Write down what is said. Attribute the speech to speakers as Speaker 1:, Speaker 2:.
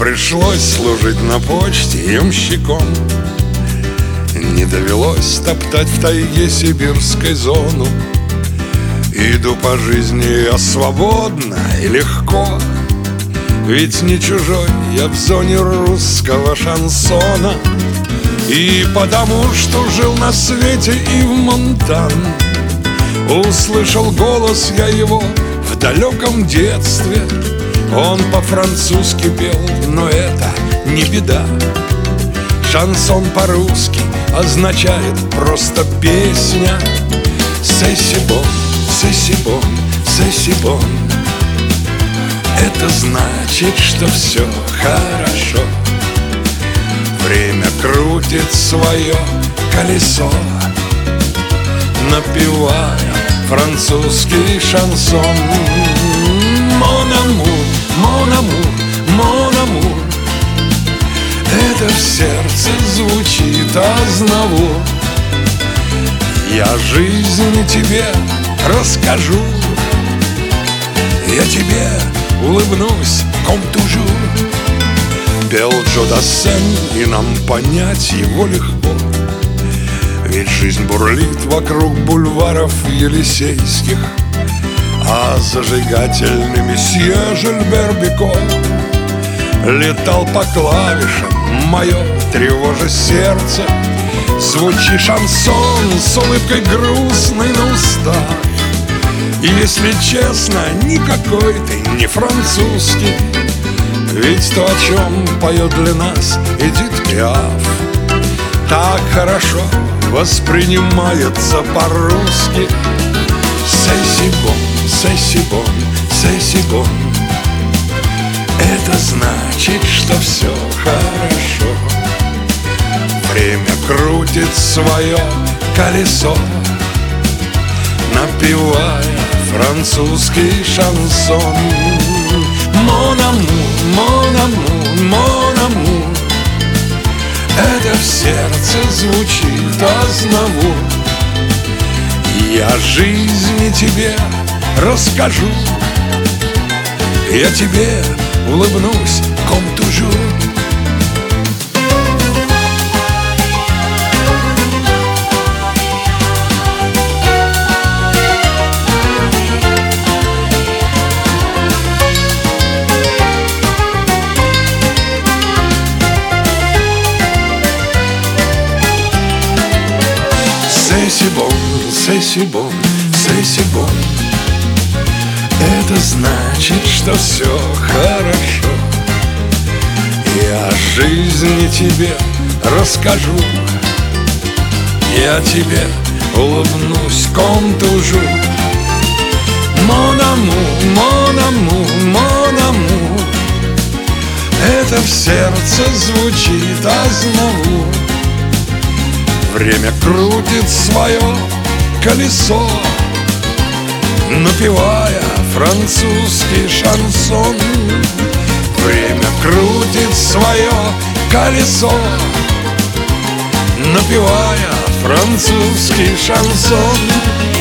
Speaker 1: пришлось служить на почте ямщиком. Не довелось топтать в тайге сибирской зону. Иду по жизни я свободно и легко, ведь не чужой я в зоне русского шансона. И потому что жил на свете и в Монтан, услышал голос я его в далеком детстве. Он по-французски пел, но это не беда. Шансон по-русски означает просто песня. Сесибон, сесибон, сесибон. Это значит, что все хорошо. Время крутит свое колесо, напевая французский шансон. Mon amour, mon amour, mon amour. Это в сердце звучит Азнавур. Я жизнь тебе расскажу, я тебе улыбнусь, comme toujours. Пел Джо Дассен, и нам понять его легко, ведь жизнь бурлит вокруг бульваров Елисейских. А зажигательный месье Жильбер Бико летал по клавишам, мое тревожа сердце. Звучит шансон с улыбкой грустной на устах. И если честно, никакой ты не французский, ведь то, о чем поет для нас Эдит Пиаф, так хорошо воспринимается по-русски. Сесибон, сесибон, сесибон. Это значит, что все хорошо. Время крутит свое колесо, напевая французский шансон. Mon amour, mon amour, mon amour. Это в сердце звучит Азнавур. Я жизни тебе расскажу, я тебе улыбнусь, comme toujours. Сесибон, сесибон, сесибон. Это значит, что все хорошо. Я жизни тебе расскажу, я тебе улыбнусь, comme toujours. Mon amour, mon amour, mon amour. Это в сердце звучит Азнавур. Время крутит свое колесо, напевая французский шансон. Время крутит свое колесо, напевая французский шансон.